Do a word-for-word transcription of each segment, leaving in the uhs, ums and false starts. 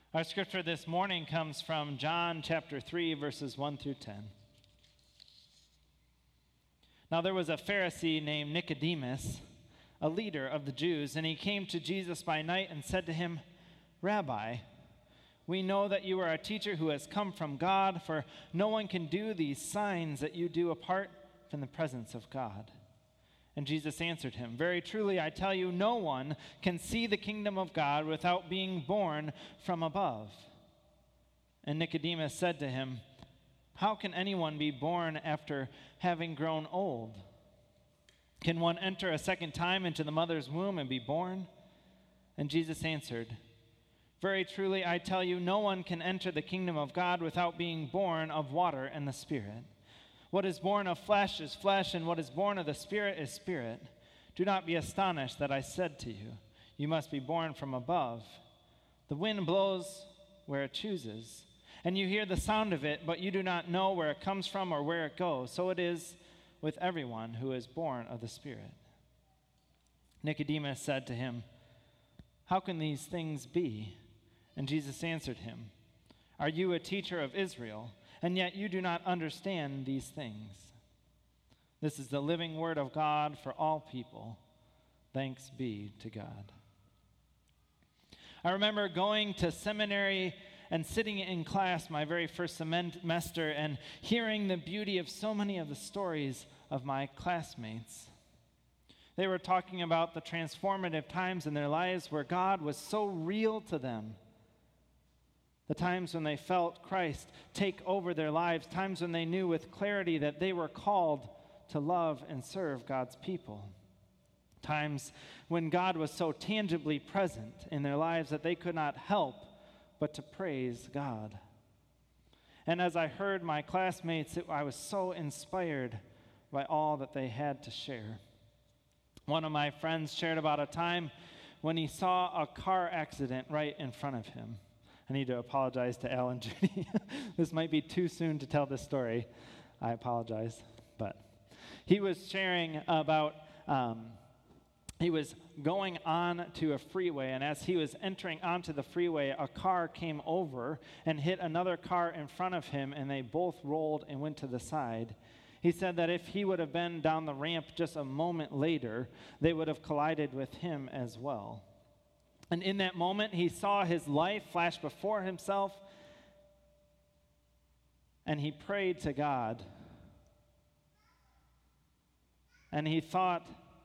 Our scripture this morning comes from John chapter three, verses one through ten. Now there was a Pharisee named Nicodemus, a leader of the Jews, and he came to Jesus by night and said to him, "Rabbi, we know that you are a teacher who has come from God, for no one can do these signs that you do apart from the presence of God." And Jesus answered him, "Very truly I tell you, no one can see the kingdom of God without being born from above." And Nicodemus said to him, "How can anyone be born after having grown old? Can one enter a second time into the mother's womb and be born?" And Jesus answered, "Very truly I tell you, no one can enter the kingdom of God without being born of water and the Spirit. What is born of flesh is flesh, and what is born of the Spirit is spirit. Do not be astonished that I said to you, you must be born from above. The wind blows where it chooses, and you hear the sound of it, but you do not know where it comes from or where it goes. So it is with everyone who is born of the Spirit." Nicodemus said to him, "How can these things be?" And Jesus answered him, "Are you a teacher of Israel, and yet you do not understand these things? This is the living word of God for all people. Thanks be to God." I remember going to seminary and sitting in class my very first semester and hearing the beauty of so many of the stories of my classmates. They were talking about the transformative times in their lives where God was so real to them. The times when they felt Christ take over their lives, times when they knew with clarity that they were called to love and serve God's people. Times when God was so tangibly present in their lives that they could not help but to praise God. And as I heard my classmates, it, I was so inspired by all that they had to share. One of my friends shared about a time when he saw a car accident right in front of him. I need to apologize to Al and Judy. This might be too soon to tell this story. I apologize. But he was sharing about, um, he was going on to a freeway, and as he was entering onto the freeway, a car came over and hit another car in front of him, and they both rolled and went to the side. He said that if he would have been down the ramp just a moment later, they would have collided with him as well. And in that moment, he saw his life flash before himself, and he prayed to God. And he thought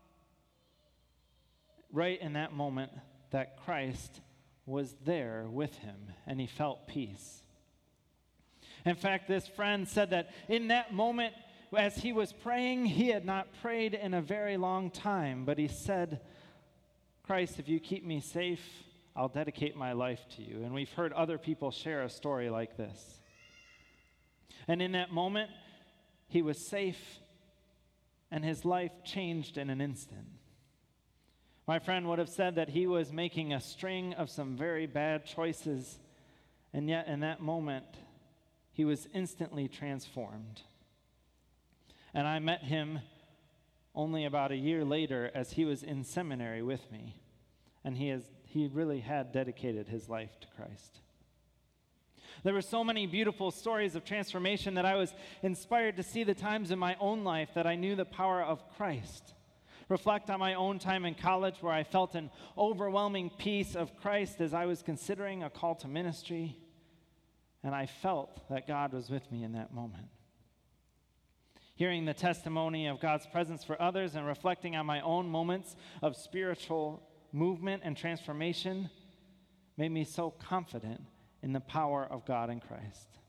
right in that moment that Christ was there with him, and he felt peace. In fact, this friend said that in that moment, as he was praying, he had not prayed in a very long time, but he said, "Christ, if you keep me safe, I'll dedicate my life to you." And we've heard other people share a story like this. And in that moment, he was safe, and his life changed in an instant. My friend would have said that he was making a string of some very bad choices, and yet in that moment, he was instantly transformed. And I met him only about a year later as he was in seminary with me, and he has he really had dedicated his life to Christ. There were so many beautiful stories of transformation that I was inspired to see the times in my own life that I knew the power of Christ. Reflect on my own time in college where I felt an overwhelming peace of Christ as I was considering a call to ministry, and I felt that God was with me in that moment. Hearing the testimony of God's presence for others and reflecting on my own moments of spiritual movement and transformation made me so confident in the power of God in Christ.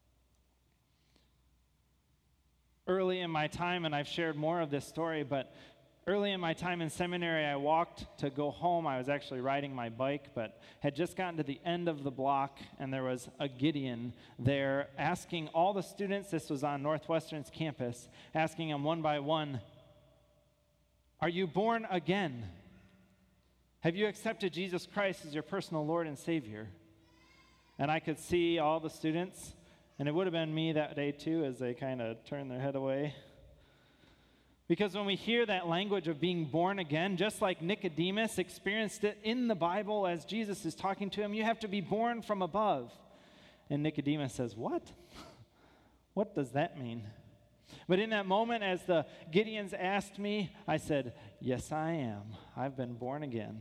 Early in my time, and I've shared more of this story, but early in my time in seminary, I walked to go home. I was actually riding my bike, but had just gotten to the end of the block, and there was a Gideon there asking all the students, this was on Northwestern's campus, asking them one by one, "Are you born again? Have you accepted Jesus Christ as your personal Lord and Savior?" And I could see all the students, and it would have been me that day too, as they kind of turned their head away. Because when we hear that language of being born again, just like Nicodemus experienced it in the Bible as Jesus is talking to him, you have to be born from above. And Nicodemus says, what? What does that mean? But in that moment, as the Gideons asked me, I said, yes, I am. I've been born again.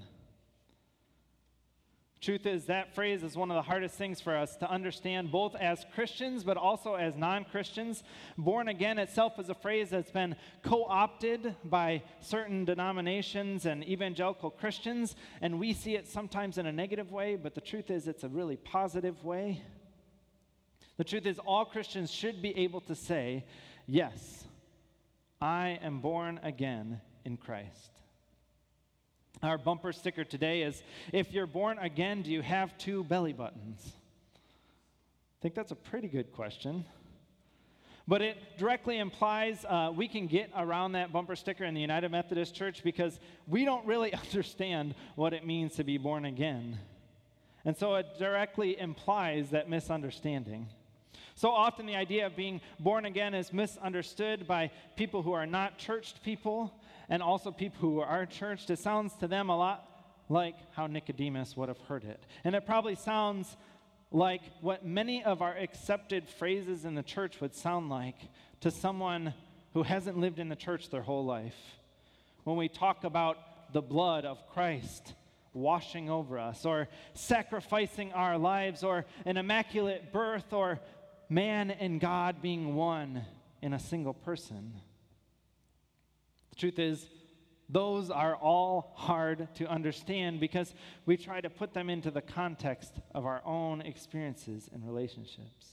Truth is, that phrase is one of the hardest things for us to understand, both as Christians but also as non-Christians. Born again itself is a phrase that's been co-opted by certain denominations and evangelical Christians, and we see it sometimes in a negative way, but the truth is it's a really positive way. The truth is, all Christians should be able to say, yes, I am born again in Christ. Our bumper sticker today is, if you're born again, do you have two belly buttons? I think that's a pretty good question. But it directly implies uh, we can get around that bumper sticker in the United Methodist Church because we don't really understand what it means to be born again. And so it directly implies that misunderstanding. So often the idea of being born again is misunderstood by people who are not churched people and also people who are churched. It sounds to them a lot like how Nicodemus would have heard it. And it probably sounds like what many of our accepted phrases in the church would sound like to someone who hasn't lived in the church their whole life. When we talk about the blood of Christ washing over us, or sacrificing our lives, or an immaculate birth, or man and God being one in a single person. The truth is, those are all hard to understand because we try to put them into the context of our own experiences and relationships.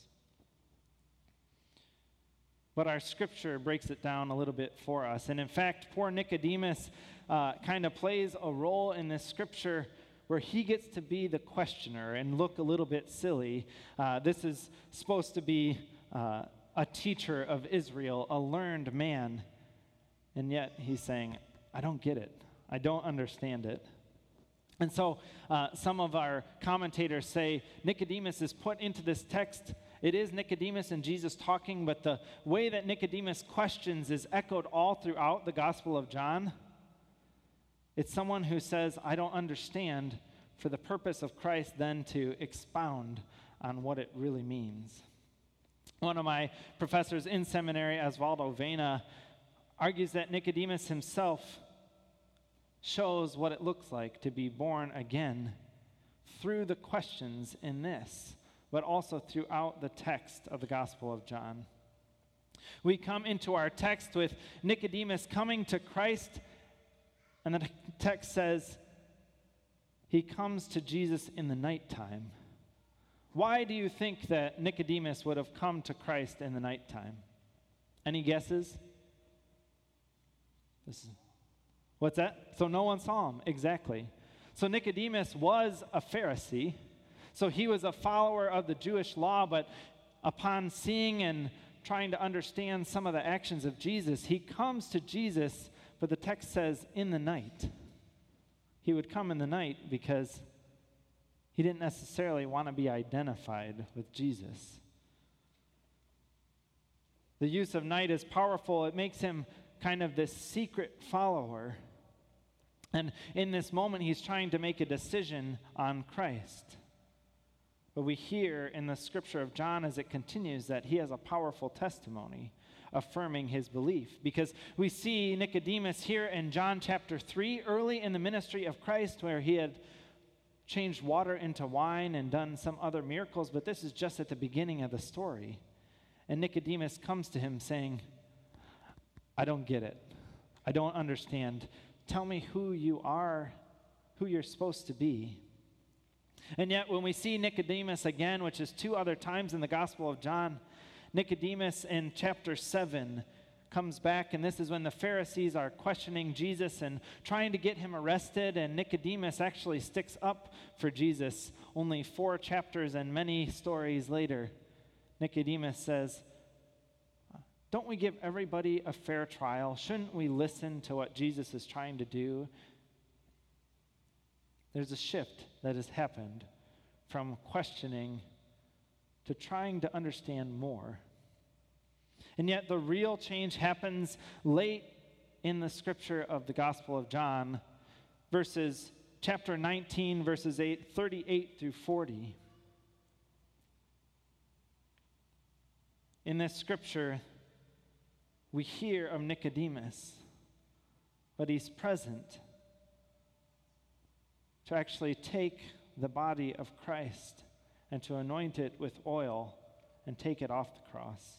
But our scripture breaks it down a little bit for us. And in fact, poor Nicodemus uh, kind of plays a role in this scripture where he gets to be the questioner and look a little bit silly. Uh, this is supposed to be uh, a teacher of Israel, a learned man, and yet he's saying, I don't get it. I don't understand it. And so uh, some of our commentators say Nicodemus is put into this text. It is Nicodemus and Jesus talking, but the way that Nicodemus questions is echoed all throughout the Gospel of John. It's someone who says, I don't understand, for the purpose of Christ then to expound on what it really means. One of my professors in seminary, Osvaldo Vena, argues that Nicodemus himself shows what it looks like to be born again through the questions in this, but also throughout the text of the Gospel of John. We come into our text with Nicodemus coming to Christ, and the text says, he comes to Jesus in the nighttime. Why do you think that Nicodemus would have come to Christ in the nighttime? Any guesses? This is, what's that? So no one saw him. Exactly. So Nicodemus was a Pharisee. So he was a follower of the Jewish law, but upon seeing and trying to understand some of the actions of Jesus, he comes to Jesus, but the text says in the night. He would come in the night because he didn't necessarily want to be identified with Jesus. The use of night is powerful. It makes him kind of this secret follower. And in this moment, he's trying to make a decision on Christ. But we hear in the scripture of John as it continues that he has a powerful testimony affirming his belief. Because we see Nicodemus here in John chapter three, early in the ministry of Christ, where he had changed water into wine and done some other miracles, but this is just at the beginning of the story. And Nicodemus comes to him saying, I don't get it. I don't understand. Tell me who you are, who you're supposed to be. And yet when we see Nicodemus again, which is two other times in the Gospel of John, Nicodemus in chapter seven comes back, and this is when the Pharisees are questioning Jesus and trying to get him arrested, and Nicodemus actually sticks up for Jesus. Only four chapters and many stories later, Nicodemus says, don't we give everybody a fair trial? Shouldn't we listen to what Jesus is trying to do? There's a shift that has happened from questioning to trying to understand more. And yet the real change happens late in the scripture of the Gospel of John, verses chapter nineteen, verses eight, thirty-eight through forty. In this scripture, we hear of Nicodemus, but he's present to actually take the body of Christ and to anoint it with oil and take it off the cross.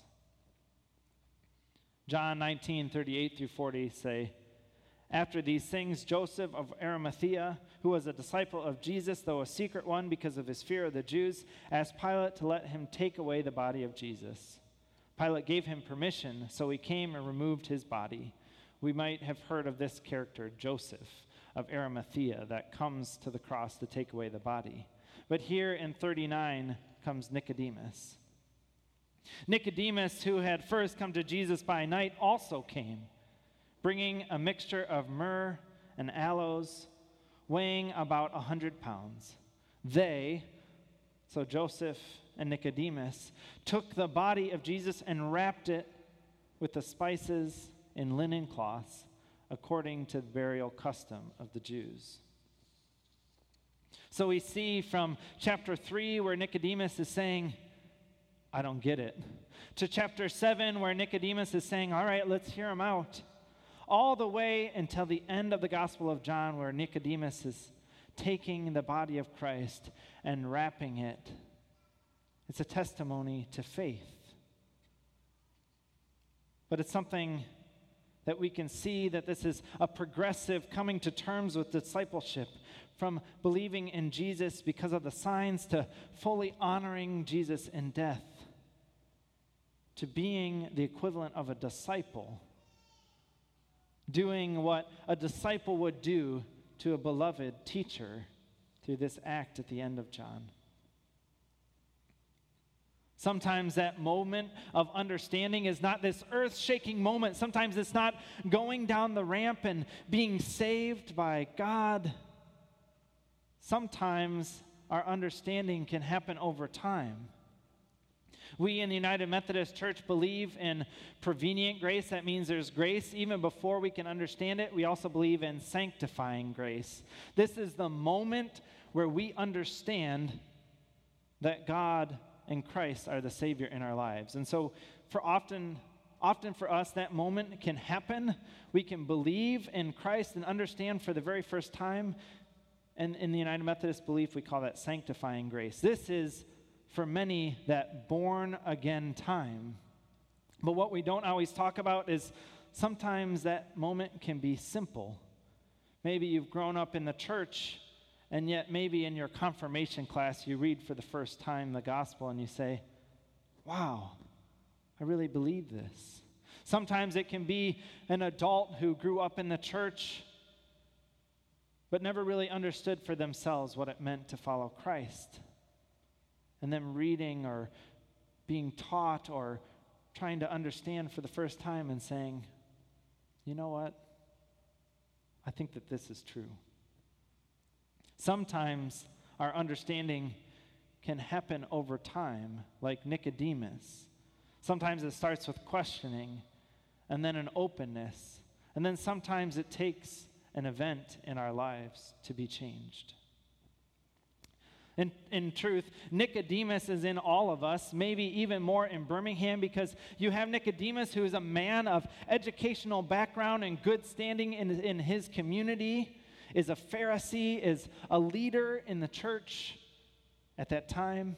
John nineteen, thirty-eight through forty say, "After these things, Joseph of Arimathea, who was a disciple of Jesus, though a secret one because of his fear of the Jews, asked Pilate to let him take away the body of Jesus. Pilate gave him permission, so he came and removed his body." We might have heard of this character, Joseph of Arimathea, that comes to the cross to take away the body. But here in thirty-nine comes Nicodemus. Nicodemus, who had first come to Jesus by night, also came, bringing a mixture of myrrh and aloes, weighing about a hundred pounds. They, so Joseph and Nicodemus, took the body of Jesus and wrapped it with the spices in linen cloths, according to the burial custom of the Jews. So we see from chapter three, where Nicodemus is saying, "I don't get it," to chapter seven, where Nicodemus is saying, "All right, let's hear him out," all the way until the end of the Gospel of John, where Nicodemus is taking the body of Christ and wrapping it. It's a testimony to faith. But it's something that we can see that this is a progressive coming to terms with discipleship, from believing in Jesus because of the signs to fully honoring Jesus in death, to being the equivalent of a disciple, doing what a disciple would do to a beloved teacher through this act at the end of John. Sometimes that moment of understanding is not this earth-shaking moment. Sometimes it's not going down the ramp and being saved by God. Sometimes our understanding can happen over time. We in the United Methodist Church believe in prevenient grace. That means there's grace even before we can understand it. We also believe in sanctifying grace. This is the moment where we understand that God and Christ are the Savior in our lives. And so for often, often for us, that moment can happen. We can believe in Christ and understand for the very first time. And in the United Methodist belief, we call that sanctifying grace. This is, for many, that born-again time. But what we don't always talk about is sometimes that moment can be simple. Maybe you've grown up in the church, and yet maybe in your confirmation class you read for the first time the gospel and you say, "Wow, I really believe this." Sometimes it can be an adult who grew up in the church but never really understood for themselves what it meant to follow Christ. And them reading or being taught or trying to understand for the first time and saying, "You know what? I think that this is true." Sometimes our understanding can happen over time, like Nicodemus. Sometimes it starts with questioning and then an openness. And then sometimes it takes an event in our lives to be changed. In, in truth, Nicodemus is in all of us, maybe even more in Birmingham, because you have Nicodemus, who is a man of educational background and good standing in, in his community, is a Pharisee, is a leader in the church at that time.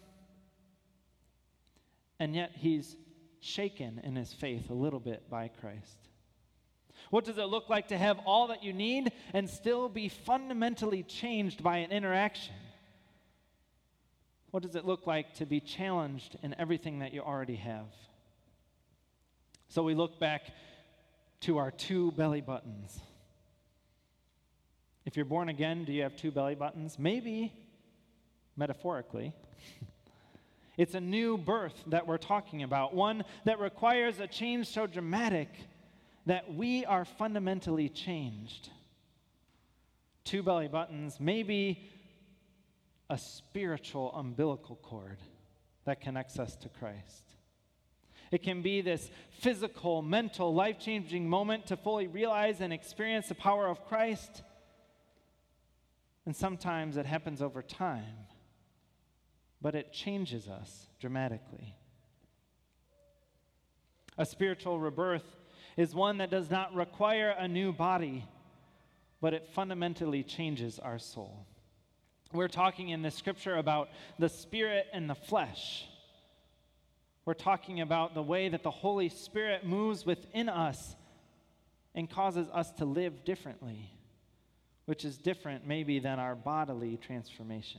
And yet he's shaken in his faith a little bit by Christ. What does it look like to have all that you need and still be fundamentally changed by an interaction? What does it look like to be challenged in everything that you already have? So we look back to our two belly buttons. If you're born again, do you have two belly buttons? Maybe, metaphorically. It's a new birth that we're talking about, one that requires a change so dramatic that we are fundamentally changed. Two belly buttons, maybe a spiritual umbilical cord that connects us to Christ. It can be this physical, mental, life-changing moment to fully realize and experience the power of Christ. And sometimes it happens over time, but it changes us dramatically. A spiritual rebirth is one that does not require a new body, but it fundamentally changes our soul. We're talking in this scripture about the spirit and the flesh. We're talking about the way that the Holy Spirit moves within us and causes us to live differently, which is different maybe than our bodily transformation.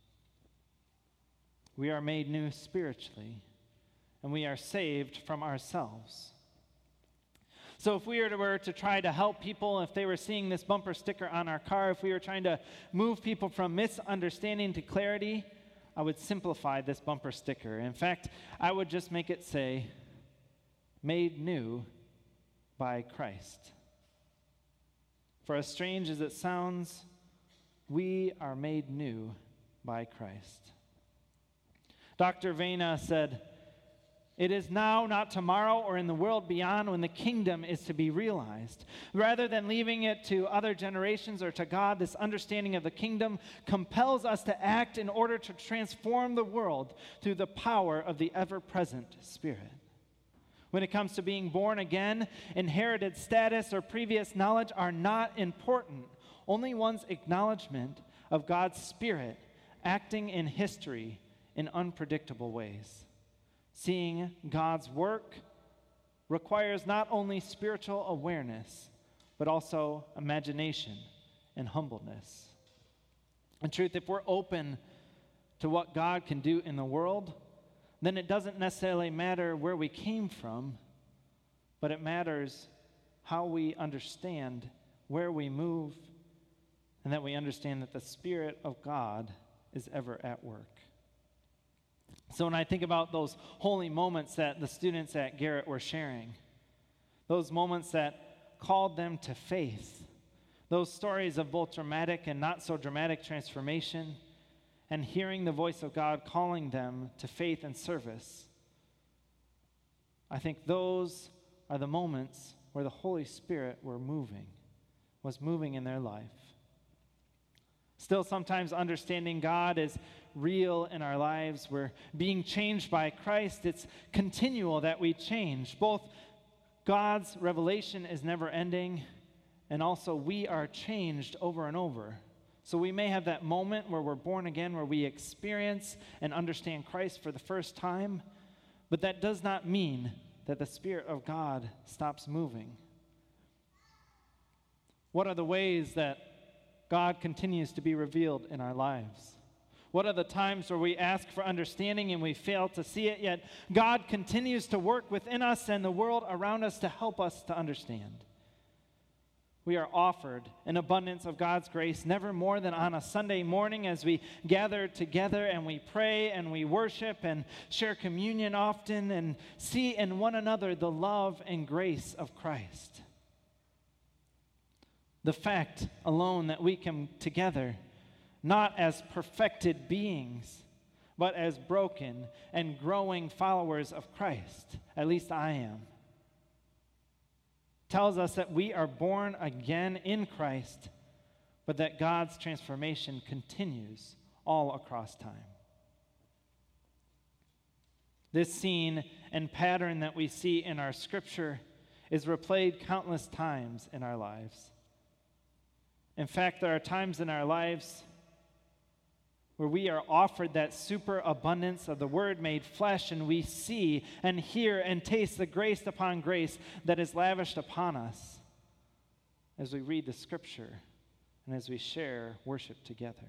We are made new spiritually, and we are saved from ourselves. So if we were to, were to try to help people, if they were seeing this bumper sticker on our car, if we were trying to move people from misunderstanding to clarity, I would simplify this bumper sticker. In fact, I would just make it say, made new by Christ. For as strange as it sounds, we are made new by Christ. Doctor Vena said, "It is now, not tomorrow, or in the world beyond, when the kingdom is to be realized. Rather than leaving it to other generations or to God, this understanding of the kingdom compels us to act in order to transform the world through the power of the ever-present Spirit. When it comes to being born again, inherited status or previous knowledge are not important. Only one's acknowledgement of God's Spirit acting in history in unpredictable ways. Seeing God's work requires not only spiritual awareness, but also imagination and humbleness. In truth, if we're open to what God can do in the world, then it doesn't necessarily matter where we came from, but it matters how we understand where we move, and that we understand that the Spirit of God is ever at work. So when I think about those holy moments that the students at Garrett were sharing, those moments that called them to faith, those stories of both dramatic and not so dramatic transformation, and hearing the voice of God calling them to faith and service, I think those are the moments where the Holy Spirit were moving, was moving in their life. Still, sometimes understanding God is real in our lives. We're being changed by Christ. It's continual that we change. Both God's revelation is never ending, and also we are changed over and over. So we may have that moment where we're born again, where we experience and understand Christ for the first time, but that does not mean that the Spirit of God stops moving. What are the ways that God continues to be revealed in our lives? What are the times where we ask for understanding and we fail to see it, yet God continues to work within us and the world around us to help us to understand? We are offered an abundance of God's grace, never more than on a Sunday morning as we gather together and we pray and we worship and share communion often and see in one another the love and grace of Christ. The fact alone that we come together not as perfected beings, but as broken and growing followers of Christ, at least I am, tells us that we are born again in Christ, but that God's transformation continues all across time. This scene and pattern that we see in our scripture is replayed countless times in our lives. In fact, there are times in our lives where we are offered that superabundance of the Word made flesh, and we see and hear and taste the grace upon grace that is lavished upon us as we read the Scripture and as we share worship together.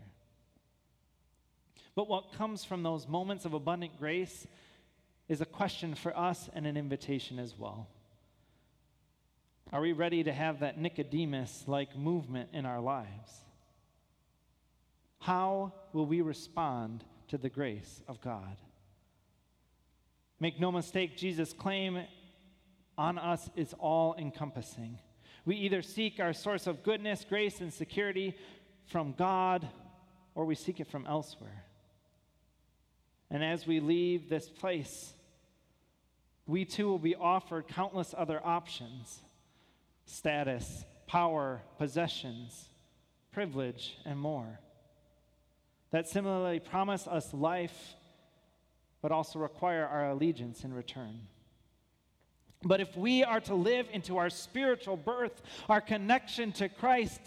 But what comes from those moments of abundant grace is a question for us and an invitation as well. Are we ready to have that Nicodemus-like movement in our lives? How will we respond to the grace of God? Make no mistake, Jesus' claim on us is all-encompassing. We either seek our source of goodness, grace, and security from God, or we seek it from elsewhere. And as we leave this place, we too will be offered countless other options: status, power, possessions, privilege, and more, that similarly promise us life, but also require our allegiance in return. But if we are to live into our spiritual birth, our connection to Christ,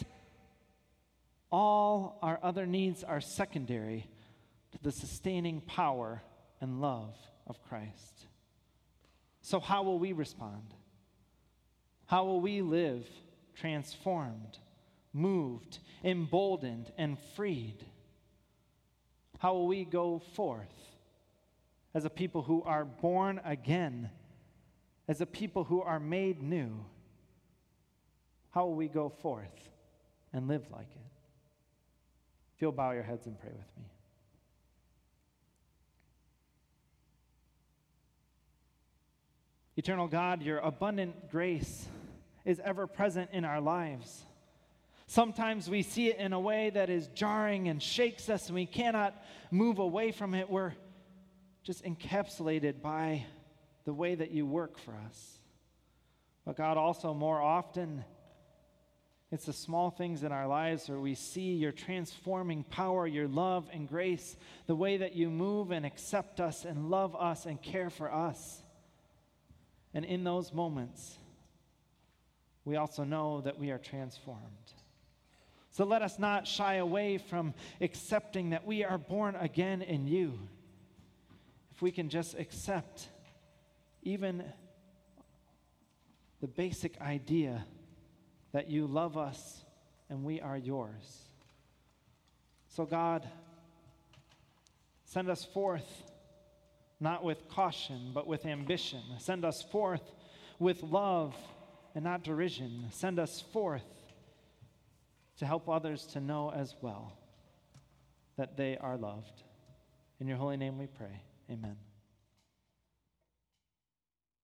all our other needs are secondary to the sustaining power and love of Christ. So how will we respond? How will we live transformed, moved, emboldened, and freed? How will we go forth as a people who are born again, as a people who are made new? How will we go forth and live like it? If you'll bow your heads and pray with me. Eternal God, your abundant grace is ever present in our lives. Sometimes we see it in a way that is jarring and shakes us, and we cannot move away from it. We're just encapsulated by the way that you work for us. But God, also more often, it's the small things in our lives where we see your transforming power, your love and grace, the way that you move and accept us and love us and care for us. And in those moments, we also know that we are transformed. So let us not shy away from accepting that we are born again in you. If we can just accept even the basic idea that you love us and we are yours. So God, send us forth not with caution, but with ambition. Send us forth with love and not derision. Send us forth to help others to know as well that they are loved. In your holy name we pray. Amen.